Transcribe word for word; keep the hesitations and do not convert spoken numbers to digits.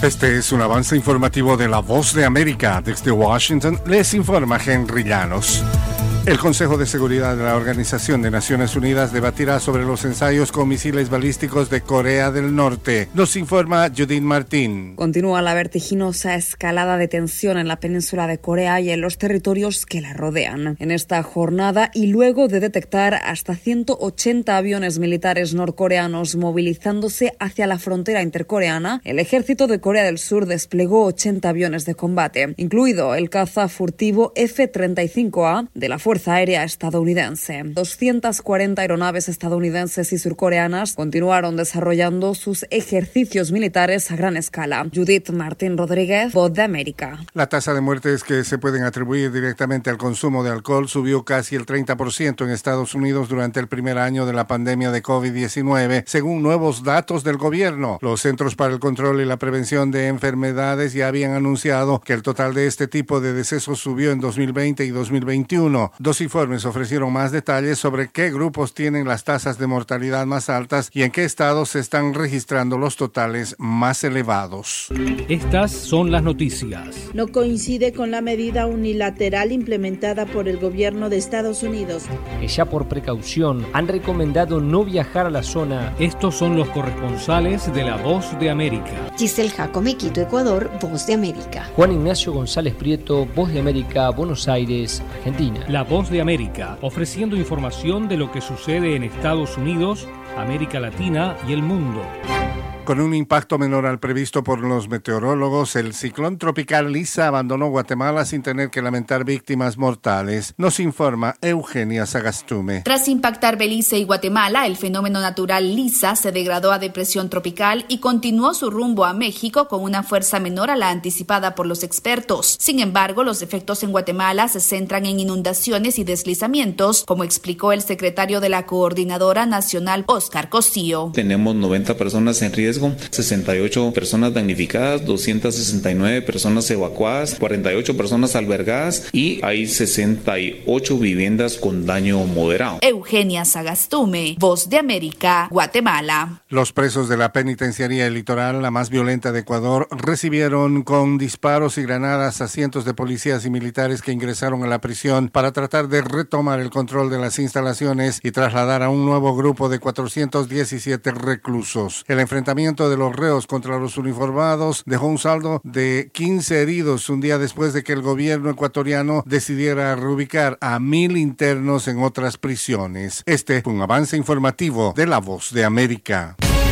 Este es un avance informativo de La Voz de América. Desde Washington les informa Henry Llanos. El Consejo de Seguridad de la Organización de Naciones Unidas debatirá sobre los ensayos con misiles balísticos de Corea del Norte. Nos informa Judith Martín. Continúa la vertiginosa escalada de tensión en la península de Corea y en los territorios que la rodean. En esta jornada, y luego de detectar hasta ciento ochenta aviones militares norcoreanos movilizándose hacia la frontera intercoreana, el ejército de Corea del Sur desplegó ochenta aviones de combate, incluido el caza furtivo F treinta y cinco A de la Fuerza Aérea estadounidense. doscientas cuarenta aeronaves estadounidenses y surcoreanas continuaron desarrollando sus ejercicios militares a gran escala. Judith Martín Rodríguez, Voz de América. La tasa de muertes que se pueden atribuir directamente al consumo de alcohol subió casi el treinta por ciento en Estados Unidos durante el primer año de la pandemia de COVID diecinueve, según nuevos datos del gobierno. Los Centros para el Control y la Prevención de Enfermedades ya habían anunciado que el total de este tipo de decesos subió en dos mil veinte y dos mil veintiuno. Dos informes ofrecieron más detalles sobre qué grupos tienen las tasas de mortalidad más altas y en qué estados se están registrando los totales más elevados. Estas son las noticias. No coincide con la medida unilateral implementada por el gobierno de Estados Unidos, que ya por precaución han recomendado no viajar a la zona. Estos son los corresponsales de La Voz de América. Giselle Jacome, Quito, Ecuador, Voz de América. Juan Ignacio González Prieto, Voz de América, Buenos Aires, Argentina. La Voz de América, ofreciendo información de lo que sucede en Estados Unidos, América Latina y el mundo. Con un impacto menor al previsto por los meteorólogos, el ciclón tropical Lisa abandonó Guatemala sin tener que lamentar víctimas mortales. Nos informa Eugenia Sagastume. Tras impactar Belice y Guatemala, el fenómeno natural Lisa se degradó a depresión tropical y continuó su rumbo a México con una fuerza menor a la anticipada por los expertos. Sin embargo, los efectos en Guatemala se centran en inundaciones y deslizamientos, como explicó el secretario de la Coordinadora Nacional, Óscar Cosío. Tenemos noventa personas en riesgo, sesenta y ocho personas damnificadas, doscientas sesenta y nueve personas evacuadas, cuarenta y ocho personas albergadas y hay sesenta y ocho viviendas con daño moderado. Eugenia Sagastume, Voz de América, Guatemala. Los presos de la penitenciaría El Litoral, la más violenta de Ecuador, recibieron con disparos y granadas a cientos de policías y militares que ingresaron a la prisión para tratar de retomar el control de las instalaciones y trasladar a un nuevo grupo de cuatrocientos diecisiete reclusos. El enfrentamiento de los reos contra los uniformados dejó un saldo de quince heridos un día después de que el gobierno ecuatoriano decidiera reubicar a mil internos en otras prisiones. Este fue un avance informativo de La Voz de América.